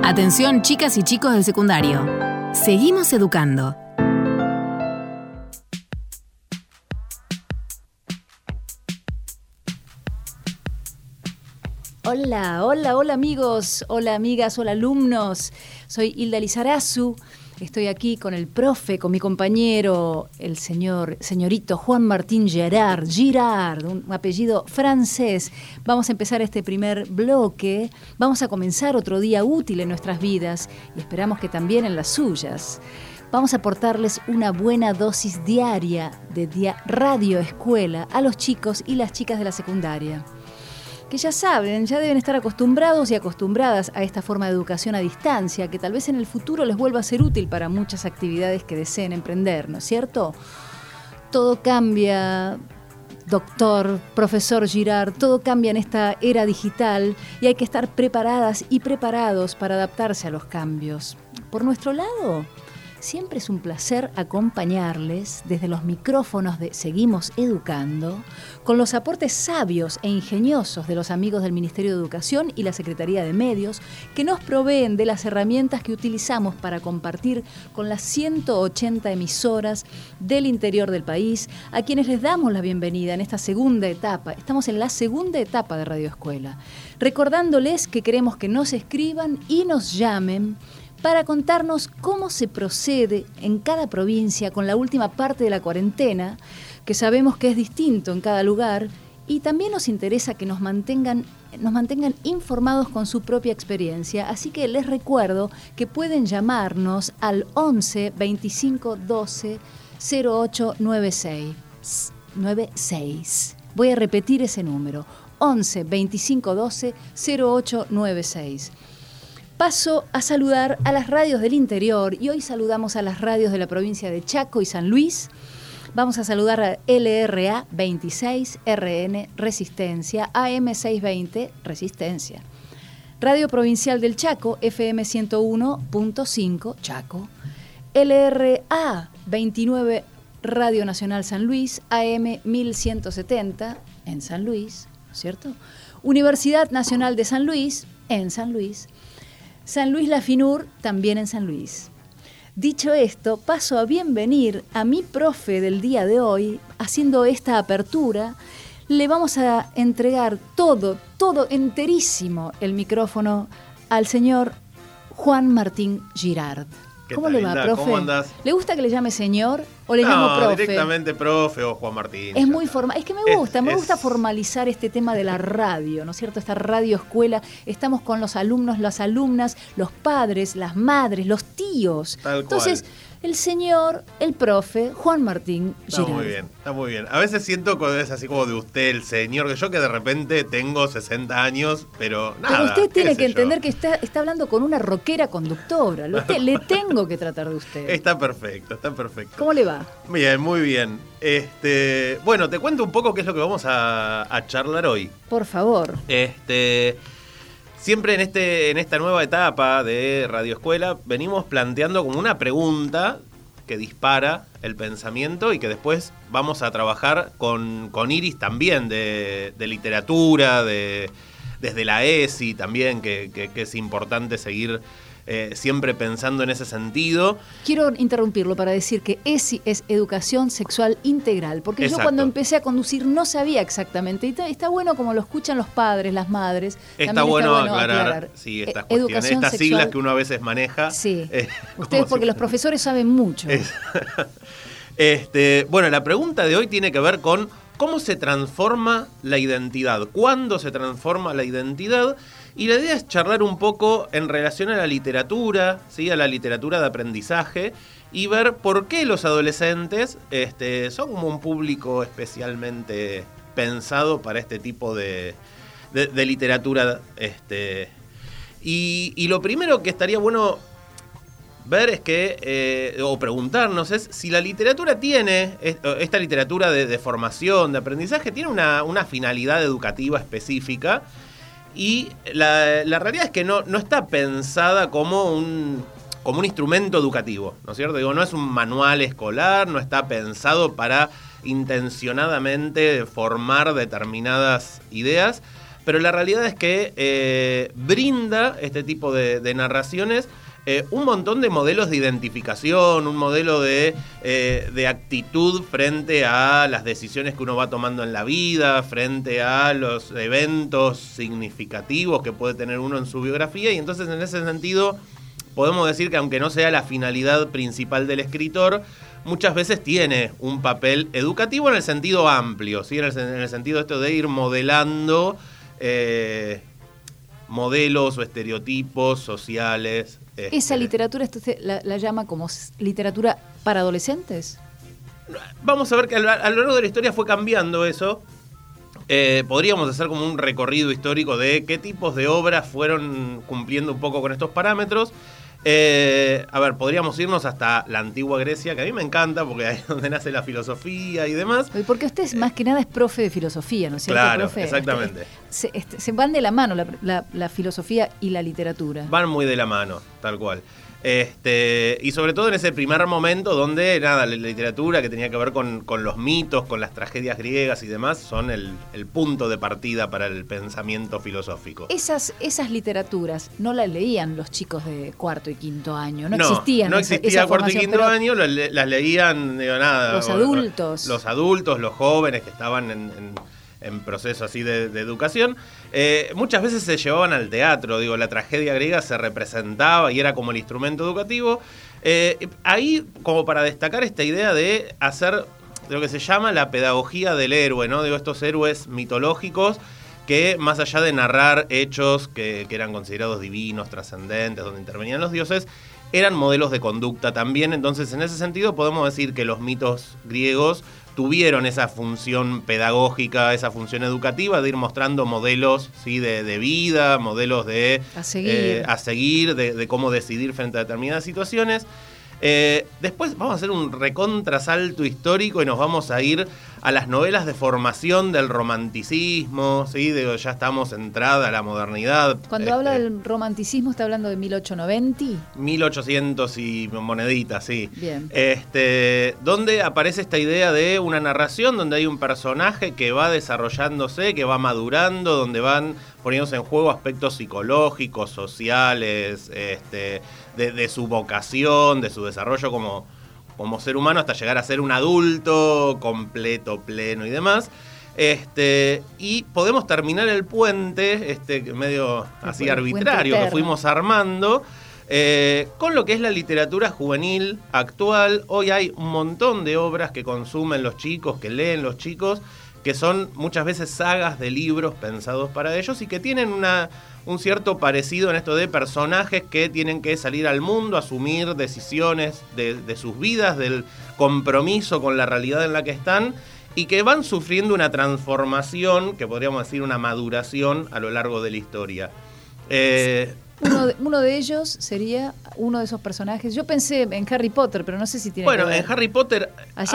Atención, chicas y chicos del secundario. Seguimos educando. Hola amigos, hola amigas, hola alumnos. Soy Hilda Lizarazu. Estoy aquí con el profe, con mi compañero, el señorito Juan Martín Girard, un apellido francés. Vamos a empezar este primer bloque. Vamos a comenzar otro día útil en nuestras vidas y esperamos que también en las suyas. Vamos a aportarles una buena dosis diaria de radio escuela a los chicos y las chicas de la secundaria, que ya saben, ya deben estar acostumbrados y acostumbradas a esta forma de educación a distancia, que tal vez en el futuro les vuelva a ser útil para muchas actividades que deseen emprender, ¿no es cierto? Todo cambia, doctor, profesor Girard, todo cambia en esta era digital y hay que estar preparadas y preparados para adaptarse a los cambios. Por nuestro lado, siempre es un placer acompañarles desde los micrófonos de Seguimos Educando, con los aportes sabios e ingeniosos de los amigos del Ministerio de Educación y la Secretaría de Medios, que nos proveen de las herramientas que utilizamos para compartir con las 180 emisoras del interior del país, a quienes les damos la bienvenida en esta segunda etapa. Estamos en la segunda etapa de Radio Escuela, recordándoles que queremos que nos escriban y nos llamen para contarnos cómo se procede en cada provincia con la última parte de la cuarentena, que sabemos que es distinto en cada lugar, y también nos interesa que nos mantengan informados con su propia experiencia. Así que les recuerdo que pueden llamarnos al 11 25 12 08 96. Voy a repetir ese número, 11 25 12 08 96. Paso a saludar a las radios del interior y hoy saludamos a las radios de la provincia de Chaco y San Luis. Vamos a saludar a LRA 26, RN Resistencia, AM 620 Resistencia. Radio Provincial del Chaco, FM 101.5 Chaco. LRA 29, Radio Nacional San Luis, AM 1170 en San Luis, ¿no es cierto? Universidad Nacional de San Luis, en San Luis. San Luis La Finur, también en San Luis. Dicho esto, paso a bienvenir a mi profe del día de hoy, haciendo esta apertura. Le vamos a entregar todo enterísimo el micrófono al señor Juan Martín Girard. ¿Cómo le va, profe? ¿Cómo andás? ¿Le gusta que le llame señor o le llamo profe? Directamente profe o Juan Martín. Es muy formal. Es que me gusta formalizar este tema de la radio, ¿no es cierto? Esta radio escuela. Estamos con los alumnos, las alumnas, los padres, las madres, los tíos. Tal cual. Entonces, el señor, el profe, Juan Martín Girard. Está muy bien. A veces siento que es así como de usted, el señor, que yo que de repente tengo 60 años, pero nada. Pero usted tiene que entender que está hablando con una rockera conductora. Le tengo que tratar de usted. Está perfecto. ¿Cómo le va? Bien, muy bien. Bueno, te cuento un poco qué es lo que vamos a charlar hoy. Por favor. Siempre en esta nueva etapa de Radio Escuela venimos planteando como una pregunta que dispara el pensamiento y que después vamos a trabajar con iris también de literatura, desde la ESI también, que es importante seguir siempre pensando en ese sentido. Quiero interrumpirlo para decir que ESI es Educación Sexual Integral, porque Exacto. Yo cuando empecé a conducir no sabía exactamente, y está bueno como lo escuchan los padres, las madres. Está bueno aclarar. Sí, estas cuestiones, estas sexual, siglas que uno a veces maneja. Sí, ustedes porque los profesores saben mucho. Bueno, la pregunta de hoy tiene que ver con cómo se transforma la identidad, cuándo se transforma la identidad. Y la idea es charlar un poco en relación a la literatura, ¿sí? A la literatura de aprendizaje, y ver por qué los adolescentes son como un público especialmente pensado para este tipo de literatura. Y lo primero que estaría bueno ver es que, o preguntarnos, es si la literatura tiene, esta literatura de formación, de aprendizaje, tiene una finalidad educativa específica. Y la realidad es que no está pensada como un instrumento educativo, ¿no es cierto? Digo, no es un manual escolar, no está pensado para intencionadamente formar determinadas ideas, pero la realidad es que brinda este tipo de narraciones un montón de modelos de identificación, un modelo de actitud frente a las decisiones que uno va tomando en la vida, frente a los eventos significativos que puede tener uno en su biografía, y entonces en ese sentido podemos decir que aunque no sea la finalidad principal del escritor, muchas veces tiene un papel educativo en el sentido amplio, ¿sí? En el sentido esto de ir modelando modelos o estereotipos sociales. ¿Esa literatura usted la llama como literatura para adolescentes? Vamos a ver que a lo largo de la historia fue cambiando eso. Podríamos hacer como un recorrido histórico de qué tipos de obras fueron cumpliendo un poco con estos parámetros. A ver, podríamos irnos hasta la antigua Grecia, que a mí me encanta porque ahí es donde nace la filosofía y demás. Porque usted más que nada es profe de filosofía, ¿no es cierto, claro, profe? Exactamente. Se van de la mano la filosofía y la literatura. Van muy de la mano, tal cual. Y sobre todo en ese primer momento donde la literatura que tenía que ver con los mitos, con las tragedias griegas y demás, son el punto de partida para el pensamiento filosófico. Esas literaturas no las leían los chicos de cuarto y quinto año, no existían. No existía cuarto y quinto año, las leían los adultos. Los adultos, los jóvenes que estaban en proceso así de educación. Muchas veces se llevaban al teatro, la tragedia griega se representaba y era como el instrumento educativo. Ahí, como para destacar esta idea de hacer lo que se llama la pedagogía del héroe, ¿no? Estos héroes mitológicos que, más allá de narrar hechos que eran considerados divinos, trascendentes, donde intervenían los dioses, eran modelos de conducta también. Entonces, en ese sentido, podemos decir que los mitos griegos tuvieron esa función pedagógica, esa función educativa de ir mostrando modelos, ¿sí? de vida, modelos de a seguir, de cómo decidir frente a determinadas situaciones. Después vamos a hacer un recontrasalto histórico y nos vamos a ir a las novelas de formación del romanticismo, ¿sí? Ya estamos entrada a la modernidad. Cuando habla del romanticismo, ¿está hablando de 1890? 1800 y moneditas, sí. Bien. Donde aparece esta idea de una narración donde hay un personaje que va desarrollándose, que va madurando, donde van poniéndose en juego aspectos psicológicos, sociales, de su vocación, de su desarrollo como ser humano hasta llegar a ser un adulto completo, pleno y demás. Y podemos terminar el puente, medio así arbitrario que fuimos armando, con lo que es la literatura juvenil actual. Hoy hay un montón de obras que consumen los chicos, que leen los chicos, que son muchas veces sagas de libros pensados para ellos y que tienen un cierto parecido en esto de personajes que tienen que salir al mundo, asumir decisiones de sus vidas, del compromiso con la realidad en la que están, y que van sufriendo una transformación, que podríamos decir una maduración a lo largo de la historia. Uno de ellos sería uno de esos personajes. Yo pensé en Harry Potter, pero no sé si tiene que ver. Bueno, en Harry Potter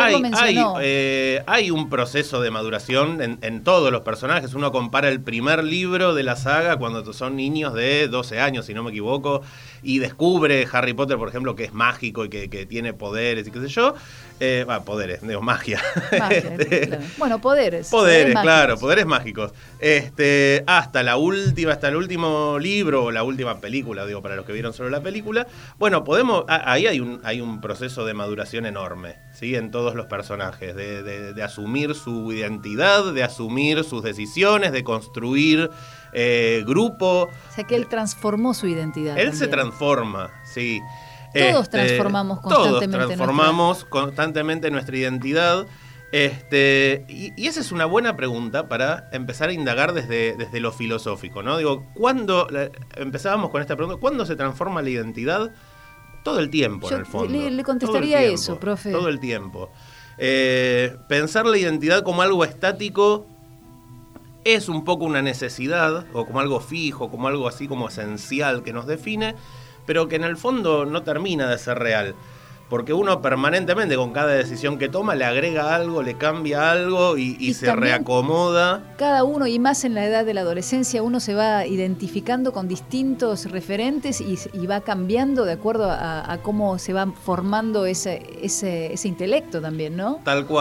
hay un proceso de maduración en todos los personajes. Uno compara el primer libro de la saga cuando son niños de 12 años, si no me equivoco, y descubre Harry Potter, por ejemplo, que es mágico y que tiene poderes y qué sé yo. Poderes, digo, magia. Claro. Bueno, poderes. Poderes, claro, mágicos. Poderes mágicos. Hasta el último libro o la última película, digo, para los que vieron solo la película. Bueno, ahí hay un proceso de maduración enorme, ¿sí? En todos los personajes, de asumir su identidad, de asumir sus decisiones, de construir grupo. O sea que él transformó su identidad. Él se transforma, sí. Todos transformamos constantemente nuestra identidad. Y esa es una buena pregunta para empezar a indagar desde lo filosófico, ¿no? Empezábamos con esta pregunta, ¿cuándo se transforma la identidad? Todo el tiempo, en el fondo. Le contestaría eso, profe. Todo el tiempo. Pensar la identidad como algo estático es un poco una necesidad, o como algo fijo, como algo así como esencial que nos define, pero que en el fondo no termina de ser real. Porque uno permanentemente, con cada decisión que toma, le agrega algo, le cambia algo y se reacomoda. Cada uno, y más en la edad de la adolescencia, uno se va identificando con distintos referentes y va cambiando de acuerdo a cómo se va formando ese intelecto también, ¿no? Tal cual.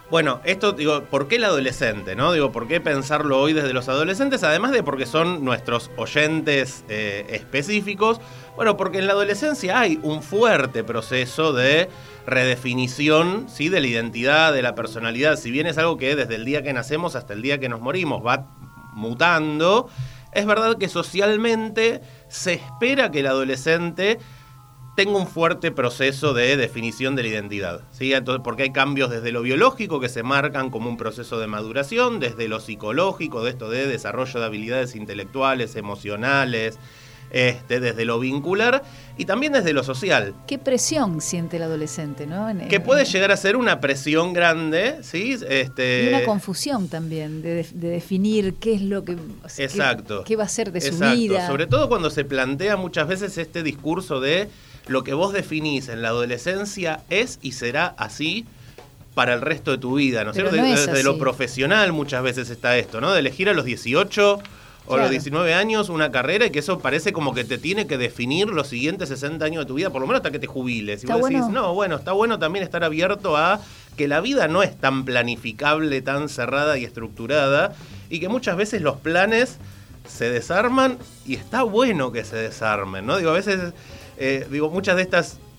Bueno, esto, digo, ¿por qué el adolescente, no? Digo, ¿por qué pensarlo hoy desde los adolescentes? Además de porque son nuestros oyentes específicos. Bueno, porque en la adolescencia hay un fuerte proceso de redefinición, ¿sí? De la identidad, de la personalidad. Si bien es algo que desde el día que nacemos hasta el día que nos morimos va mutando, es verdad que socialmente se espera que el adolescente tenga un fuerte proceso de definición de la identidad, ¿sí? Entonces, porque hay cambios desde lo biológico que se marcan como un proceso de maduración, desde lo psicológico, de esto de desarrollo de habilidades intelectuales, emocionales, desde lo vincular y también desde lo social. ¿Qué presión siente el adolescente, no? Que puede llegar a ser una presión grande, ¿sí? Y una confusión también de definir qué es lo que... Exacto. Qué va a ser de su vida. Sobre todo cuando se plantea muchas veces este discurso de lo que vos definís en la adolescencia es y será así para el resto de tu vida, ¿no es cierto? Desde lo profesional muchas veces está esto, ¿no? De elegir a los 18 o los 19 años una carrera y que eso parece como que te tiene que definir los siguientes 60 años de tu vida, por lo menos hasta que te jubiles. Y vos decís, no, bueno, está bueno también estar abierto a que la vida no es tan planificable, tan cerrada y estructurada y que muchas veces los planes se desarman y está bueno que se desarmen, ¿no? Digo, a veces... muchas de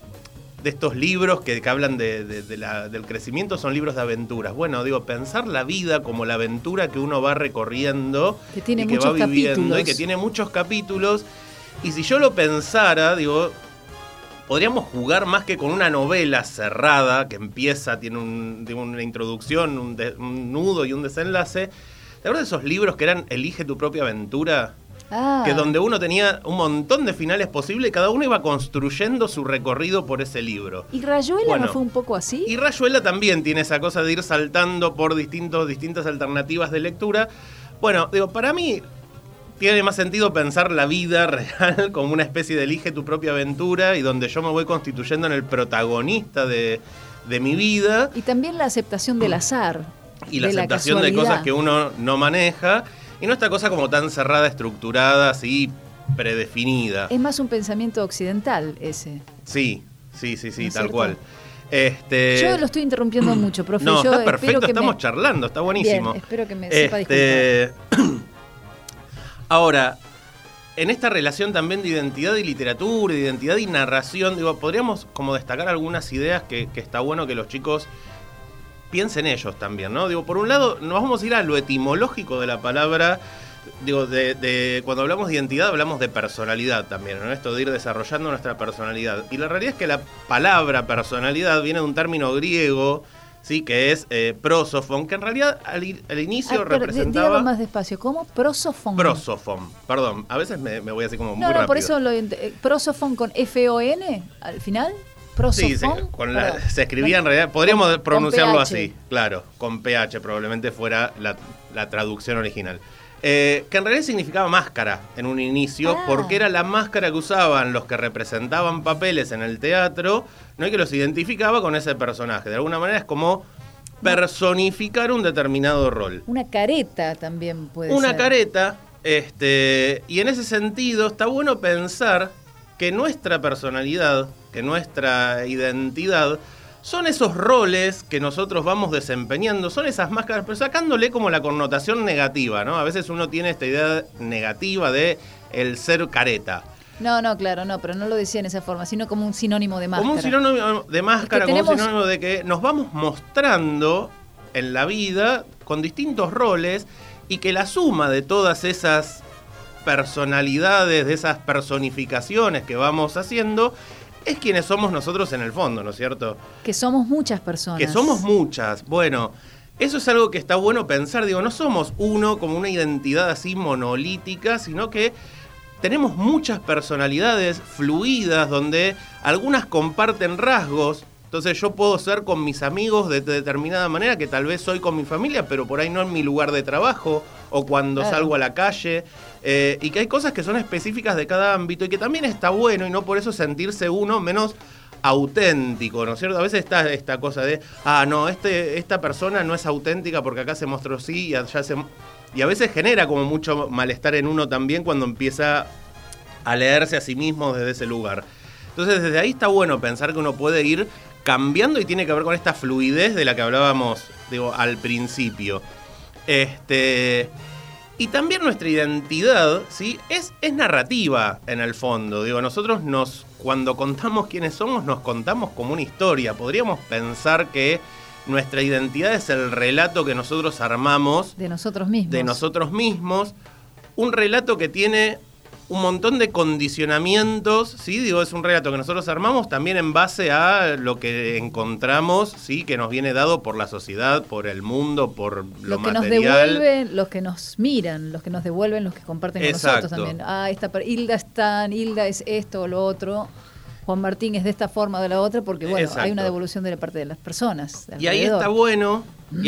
estos libros que hablan del crecimiento son libros de aventuras. Bueno, digo, pensar la vida como la aventura que uno va recorriendo que tiene y que muchos va viviendo capítulos. y que tiene muchos capítulos. Y si yo lo pensara, digo, podríamos jugar más que con una novela cerrada que empieza, tiene una introducción, un nudo y un desenlace. ¿Te acuerdas de esos libros que eran Elige tu propia aventura? Que donde uno tenía un montón de finales posibles y cada uno iba construyendo su recorrido por ese libro. ¿Y Rayuela no fue un poco así? Y Rayuela también tiene esa cosa de ir saltando por distintas alternativas de lectura. Bueno, digo, para mí tiene más sentido pensar la vida real como una especie de elige tu propia aventura y donde yo me voy constituyendo en el protagonista de mi vida. Y también la aceptación del azar. Y la aceptación de cosas que uno no maneja. Y no esta cosa como tan cerrada, estructurada, así, predefinida. Es más un pensamiento occidental ese. Sí, ¿No tal cual. Yo lo estoy interrumpiendo mucho, profe. No, yo está perfecto, estamos charlando, está buenísimo. Bien, espero que me sepa disculpar. Ahora, en esta relación también de identidad y literatura, de identidad y narración, digo, podríamos como destacar algunas ideas que está bueno que los chicos piensen ellos también, ¿no? Digo, por un lado, nos vamos a ir a lo etimológico de la palabra. Digo, cuando hablamos de identidad, hablamos de personalidad también, ¿no? Esto de ir desarrollando nuestra personalidad. Y la realidad es que la palabra personalidad viene de un término griego, ¿sí? Que es prosofon, que en realidad al inicio representaba... Dígalo más despacio, ¿cómo? Prosofon. Prosofon, perdón, a veces me voy así como muy rápido. No, por eso prosofon con F-O-N al final. Sí, se escribía en realidad, podríamos pronunciarlo así, claro, con PH probablemente fuera la traducción original. Que en realidad significaba máscara en un inicio, porque era la máscara que usaban los que representaban papeles en el teatro, ¿no? Y que los identificaba con ese personaje. De alguna manera es como personificar un determinado rol. Una careta también puede ser. Una careta, y en ese sentido está bueno pensar que nuestra personalidad, que nuestra identidad, son esos roles que nosotros vamos desempeñando, son esas máscaras, pero sacándole como la connotación negativa, ¿no? A veces uno tiene esta idea negativa de el ser careta. No, claro, no, pero no lo decía en esa forma, sino como un sinónimo de máscara. Como un sinónimo de máscara, es que como un sinónimo de que nos vamos mostrando en la vida con distintos roles y que la suma de todas esas personalidades, de esas personificaciones que vamos haciendo, es quienes somos nosotros en el fondo, ¿no es cierto? Que somos muchas personas. Que somos muchas. Bueno, eso es algo que está bueno pensar. Digo, no somos uno como una identidad así monolítica, sino que tenemos muchas personalidades fluidas donde algunas comparten rasgos. Entonces yo puedo ser con mis amigos de determinada manera, que tal vez soy con mi familia, pero por ahí no en mi lugar de trabajo o cuando salgo a la calle. Y que hay cosas que son específicas de cada ámbito y que también está bueno y no por eso sentirse uno menos auténtico, ¿no es cierto? A veces está esta cosa de, esta persona no es auténtica porque acá se mostró así y a veces genera como mucho malestar en uno también cuando empieza a leerse a sí mismo desde ese lugar. Entonces desde ahí está bueno pensar que uno puede ir cambiando y tiene que ver con esta fluidez de la que hablábamos digo, al principio. Y también nuestra identidad, ¿sí? es narrativa en el fondo. Digo, nosotros cuando contamos quiénes somos, nos contamos como una historia. Podríamos pensar que nuestra identidad es el relato que nosotros armamos de nosotros mismos. De nosotros mismos. Un relato que tiene un montón de condicionamientos, ¿sí? Digo, es un relato que nosotros armamos también en base a lo que encontramos, ¿sí? Que nos viene dado por la sociedad, por el mundo, por lo material. Los que nos devuelven, los que nos miran, los que nos devuelven, los que comparten con nosotros también. Hilda es esto o lo otro. Juan Martín es de esta forma o de la otra, porque bueno, hay una devolución de la parte de las personas. Y ahí está bueno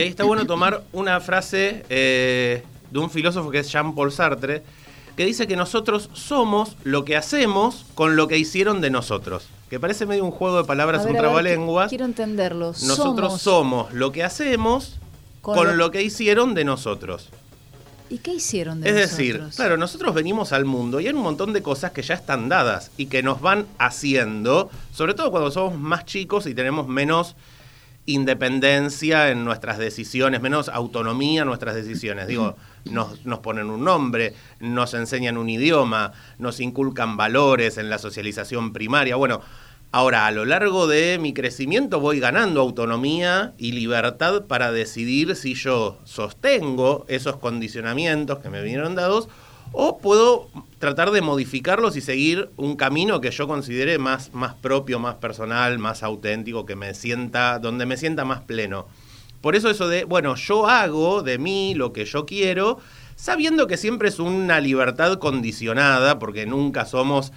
tomar una frase de un filósofo que es Jean-Paul Sartre, que dice que nosotros somos lo que hacemos con lo que hicieron de nosotros. Que parece medio un juego de palabras, un trabalenguas. Quiero entenderlo. Nosotros somos lo que hacemos con lo que hicieron de nosotros. ¿Y qué hicieron de nosotros? Es decir, claro, nosotros venimos al mundo y hay un montón de cosas que ya están dadas y que nos van haciendo, sobre todo cuando somos más chicos y tenemos menos independencia en nuestras decisiones, menos autonomía en nuestras decisiones. Digo, nos ponen un nombre, nos enseñan un idioma, nos inculcan valores en la socialización primaria. Bueno, ahora a lo largo de mi crecimiento voy ganando autonomía y libertad para decidir si yo sostengo esos condicionamientos que me vinieron dados o puedo tratar de modificarlos y seguir un camino que yo considere más propio, más personal, más auténtico, donde me sienta más pleno. Por eso de, bueno, yo hago de mí lo que yo quiero, sabiendo que siempre es una libertad condicionada, porque nunca somos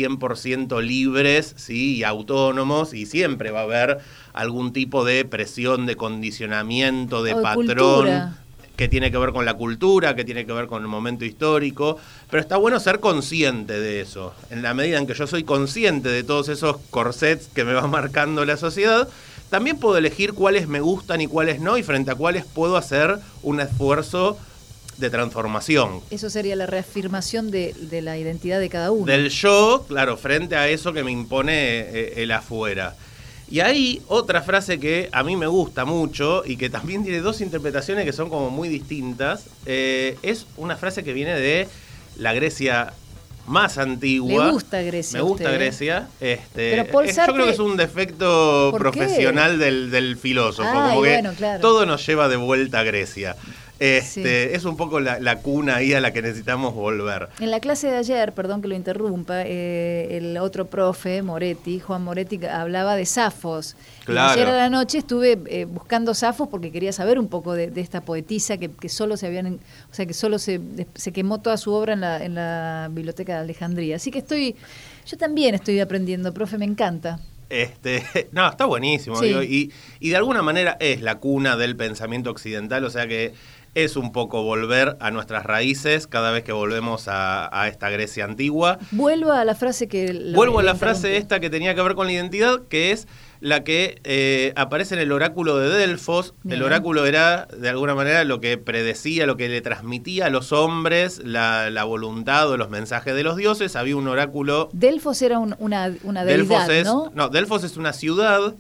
100% libres, ¿sí? Y autónomos, y siempre va a haber algún tipo de presión, de condicionamiento, de patrón. Cultura. Que tiene que ver con la cultura, que tiene que ver con el momento histórico, pero está bueno ser consciente de eso. En la medida en que yo soy consciente de todos esos corsets que me va marcando la sociedad, también puedo elegir cuáles me gustan y cuáles no, y frente a cuáles puedo hacer un esfuerzo de transformación. Eso sería la reafirmación de la identidad de cada uno. Del yo, claro, frente a eso que me impone el afuera. Y hay otra frase que a mí me gusta mucho y que también tiene dos interpretaciones que son como muy distintas. Es una frase que viene de la Grecia más antigua. Me gusta Grecia. Me gusta Grecia. Pero Paul Sartre, yo creo que es un defecto profesional del filósofo. Como que bueno, claro, todo nos lleva de vuelta a Grecia. Sí. Es un poco la cuna ahí a la que necesitamos volver. En la clase de ayer, perdón que lo interrumpa, el otro profe, Juan Moretti, hablaba de Safos. Claro. Y ayer a la noche estuve buscando Safos porque quería saber un poco de esta poetisa que solo se quemó toda su obra en la Biblioteca de Alejandría. Así que yo también estoy aprendiendo, profe, me encanta. No, está buenísimo. Sí. Digo, y de alguna manera es la cuna del pensamiento occidental, o sea que es un poco volver a nuestras raíces cada vez que volvemos a esta Grecia antigua. Vuelvo a la frase esta que tenía que ver con la identidad, que es la que aparece en el oráculo de Delfos. Bien. El oráculo era, de alguna manera, lo que predecía, lo que le transmitía a los hombres la voluntad o los mensajes de los dioses. Había un oráculo... Delfos era una deidad, ¿no? No, Delfos es una ciudad.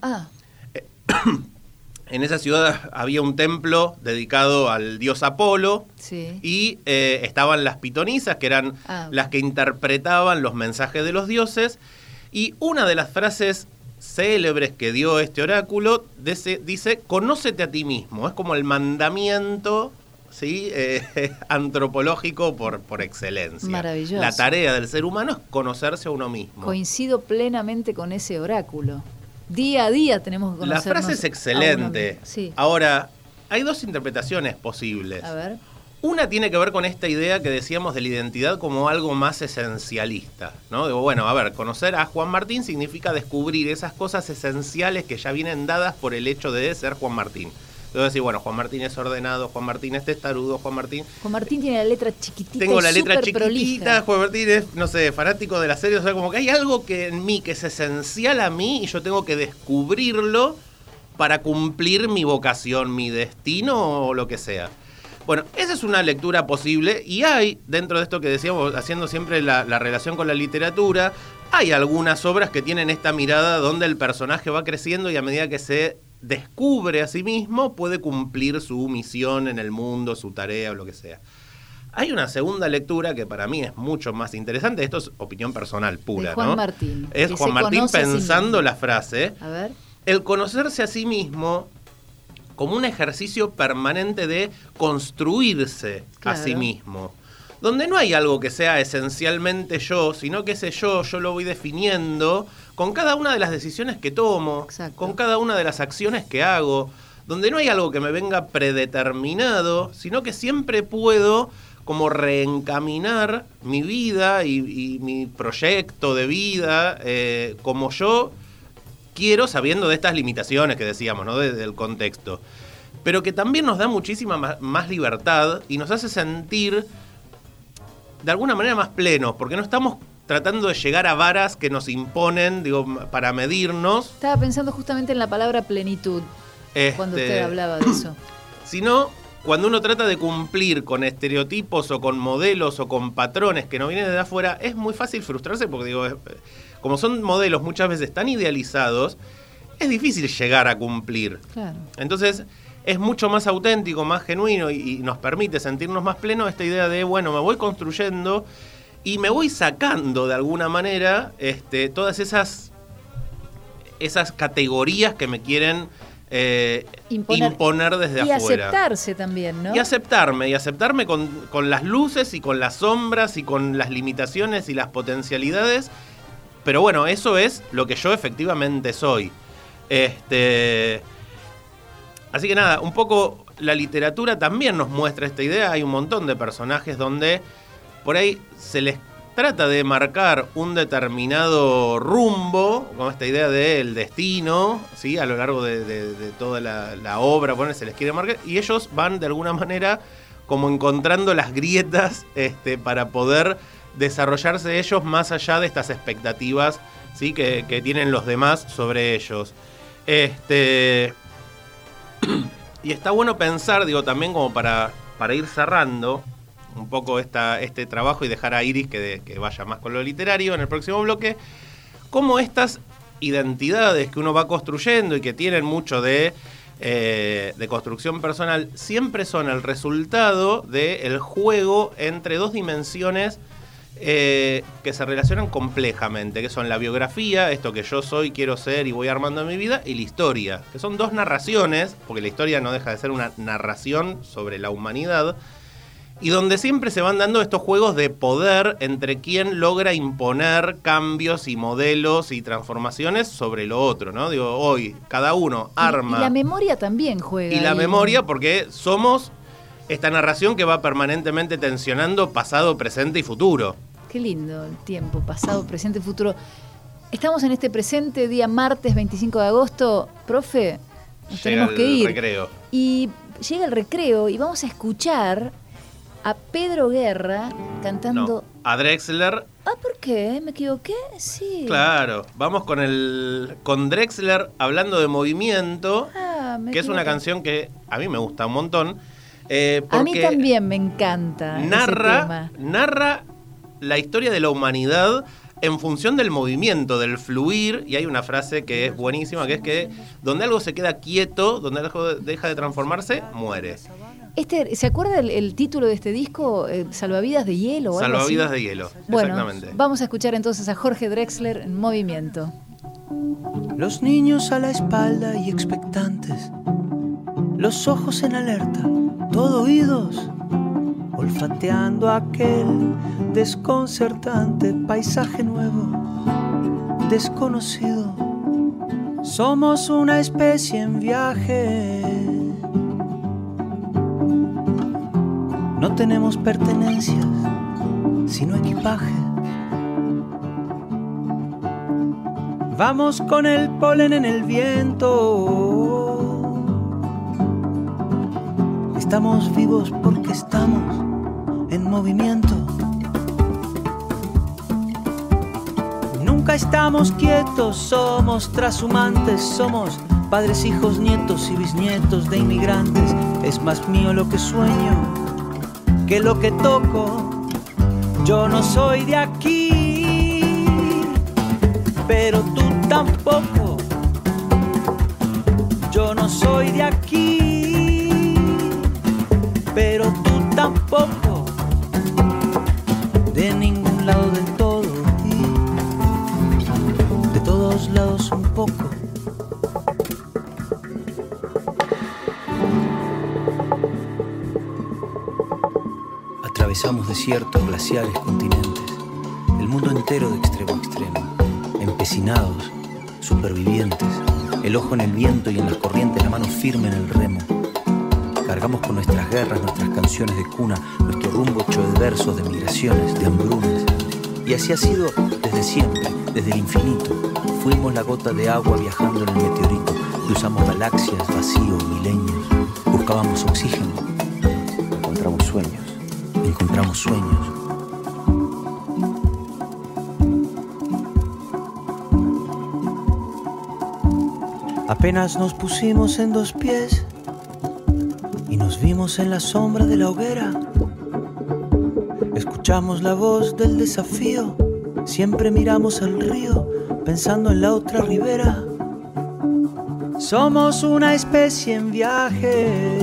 En esa ciudad había un templo dedicado al dios Apolo. Sí. Y estaban las pitonisas, que eran las que interpretaban los mensajes de los dioses. Y una de las frases célebres que dio este oráculo dice: conócete a ti mismo. Es como el mandamiento, ¿sí? Antropológico por excelencia. Maravilloso. La tarea del ser humano es conocerse a uno mismo. Coincido plenamente con ese oráculo. Día a día tenemos que conocernos. La frase es excelente. Sí. Ahora, hay dos interpretaciones posibles. A ver. Una tiene que ver con esta idea que decíamos de la identidad como algo más esencialista, ¿no? Digo, bueno, a ver, conocer a Juan Martín significa descubrir esas cosas esenciales que ya vienen dadas por el hecho de ser Juan Martín. Entonces decir, bueno, Juan Martín es Ordenado, Juan Martín es testarudo, Juan Martín tiene la letra chiquitita. Tengo la letra chiquitita, prolija. Juan Martín es, no sé, fanático de la serie, o sea, como que hay algo que en mí que es esencial a mí y yo tengo que descubrirlo para cumplir mi vocación, mi destino o lo que sea. Bueno, esa es una lectura posible y hay, dentro de esto que decíamos, haciendo siempre la relación con la literatura, hay algunas obras que tienen esta mirada donde el personaje va creciendo y a medida que se descubre a sí mismo puede cumplir su misión en el mundo, su tarea o lo que sea. Hay una segunda lectura que para mí es mucho más interesante. Esto es opinión personal pura, de Juan ¿no? Martín. Es Juan Martín pensando la frase. A ver. El conocerse a sí mismo como un ejercicio permanente de construirse a sí mismo. Donde no hay algo que sea esencialmente yo, sino que ese yo lo voy definiendo con cada una de las decisiones que tomo, Exacto. con cada una de las acciones que hago. Donde no hay algo que me venga predeterminado, sino que siempre puedo como reencaminar mi vida y mi proyecto de vida como yo quiero, sabiendo de estas limitaciones que decíamos, ¿no? Del contexto. Pero que también nos da muchísima más libertad y nos hace sentir de alguna manera más plenos, porque no estamos tratando de llegar a varas que nos imponen, digo, para medirnos. Estaba pensando justamente en la palabra plenitud, cuando usted hablaba de eso. Sino cuando uno trata de cumplir con estereotipos o con modelos o con patrones que no vienen de afuera, es muy fácil frustrarse porque, digo, como son modelos muchas veces tan idealizados, es difícil llegar a cumplir. Claro. Entonces, es mucho más auténtico, más genuino y nos permite sentirnos más plenos esta idea de, bueno, me voy construyendo y me voy sacando de alguna manera todas esas categorías que me quieren imponer desde afuera. Y aceptarse también, ¿no? Y aceptarme con las luces y con las sombras y con las limitaciones y las potencialidades. Pero bueno, eso es lo que yo efectivamente soy. Así que nada, un poco la literatura también nos muestra esta idea. Hay un montón de personajes donde por ahí se les trata de marcar un determinado rumbo, con esta idea del destino, ¿sí? A lo largo de toda la obra, se les quiere marcar, y ellos van de alguna manera como encontrando las grietas para poder desarrollarse ellos más allá de estas expectativas, ¿sí? que tienen los demás sobre ellos. Y está bueno pensar, digo, también como para ir cerrando un poco este trabajo y dejar a Iris que vaya más con lo literario en el próximo bloque, cómo estas identidades que uno va construyendo y que tienen mucho de construcción personal siempre son el resultado del juego entre dos dimensiones que se relacionan complejamente, que son la biografía, esto que yo soy, quiero ser y voy armando en mi vida, y la historia, que son dos narraciones, porque la historia no deja de ser una narración sobre la humanidad, y donde siempre se van dando estos juegos de poder entre quien logra imponer cambios y modelos y transformaciones sobre lo otro, ¿no? Digo, hoy cada uno arma. Y la memoria también juega. Y la memoria, porque somos esta narración que va permanentemente tensionando pasado, presente y futuro. Qué lindo el tiempo, pasado, presente, futuro. Estamos en este presente, día martes 25 de agosto. Profe, nos tenemos que ir. Recreo. Y llega el recreo y vamos a escuchar a Pedro Guerra cantando... No, a Drexler. Ah, ¿por qué? ¿Me equivoqué? Sí. Claro, vamos con Drexler hablando de movimiento, que es una canción que a mí me gusta un montón. A mí también me encanta. Narra la historia de la humanidad en función del movimiento, del fluir, y hay una frase que es buenísima, que es que donde algo se queda quieto, donde algo deja de transformarse, muere. ¿Se acuerda el título de este disco? ¿Salvavidas de hielo? ¿O Salvavidas de hielo, bueno, exactamente. Vamos a escuchar entonces a Jorge Drexler en movimiento. Los niños a la espalda y expectantes, los ojos en alerta, todo oídos, olfateando aquel desconcertante paisaje nuevo, desconocido. Somos una especie en viaje. No tenemos pertenencias, sino equipaje. Vamos con el polen en el viento. Estamos vivos porque estamos en movimiento. Nunca estamos quietos, somos trashumantes, somos padres, hijos, nietos y bisnietos de inmigrantes. Es más mío lo que sueño que lo que toco. Yo no soy de aquí, pero tú tampoco. Yo poco, de ningún lado del todo y de todos lados un poco. Atravesamos desiertos, glaciares, continentes, el mundo entero de extremo a extremo, empecinados, supervivientes, el ojo en el viento y en las corrientes, la mano firme en el remo. Cargamos con nuestras guerras, nuestras canciones de cuna, nuestro rumbo hecho de versos, de migraciones, de hambrunas. Y así ha sido desde siempre, desde el infinito. Fuimos la gota de agua viajando en el meteorito. Cruzamos galaxias, vacíos, milenios. Buscábamos oxígeno. Encontramos sueños. Encontramos sueños. Apenas nos pusimos en dos pies y nos vimos en la sombra de la hoguera. Escuchamos la voz del desafío, siempre miramos al río, pensando en la otra ribera. Somos una especie en viaje.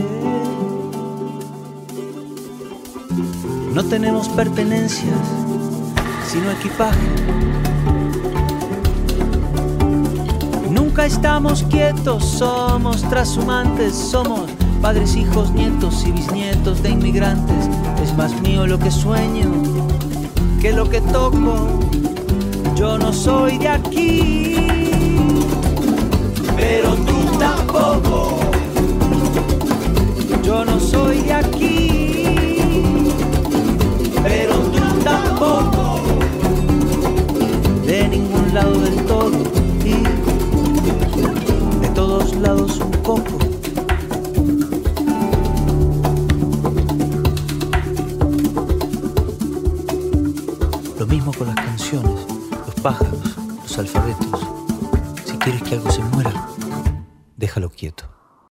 No tenemos pertenencias, sino equipaje. Nunca estamos quietos, somos trashumantes, somos padres, hijos, nietos y bisnietos de inmigrantes. Es más mío lo que sueño que lo que toco. Yo no soy de aquí, pero tú tampoco. Yo no soy de aquí, pero tú tampoco. De ningún lado del todo y de todos lados un poco. Lo mismo con las canciones, los pájaros, los alfabetos. Si quieres que algo se muera, déjalo quieto.